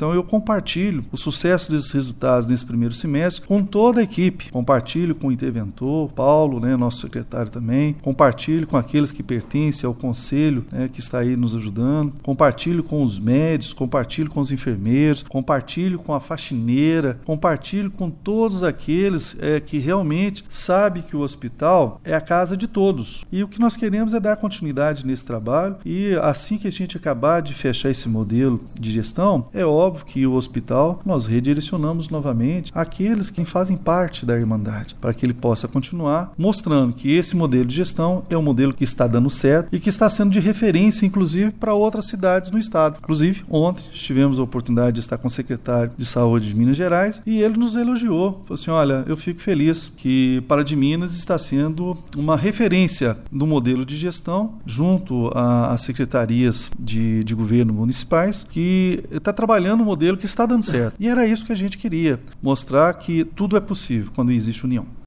Então eu compartilho o sucesso desses resultados nesse primeiro semestre com toda a equipe. Compartilho com o interventor, Paulo, nosso secretário também. Compartilho com aqueles que pertencem ao conselho, que está aí nos ajudando. Compartilho com os médicos, compartilho com os enfermeiros, compartilho com a faxineira, compartilho com todos aqueles que realmente sabem que o hospital é a casa de todos. E o que nós queremos é dar continuidade nesse trabalho e assim que a gente acabar de fechar esse modelo de gestão, é óbvio que o hospital nós redirecionamos novamente aqueles que fazem parte da Irmandade, para que ele possa continuar mostrando que esse modelo de gestão é um modelo que está dando certo e que está sendo de referência, inclusive, para outras cidades no estado. Inclusive, ontem tivemos a oportunidade de estar com o secretário de Saúde de Minas Gerais e ele nos elogiou. Falou assim, olha, eu fico feliz que Pará de Minas está sendo uma referência do modelo de gestão junto às secretarias de governo municipais, que está trabalhando um modelo que está dando certo. E era isso que a gente queria, mostrar que tudo é possível quando existe união.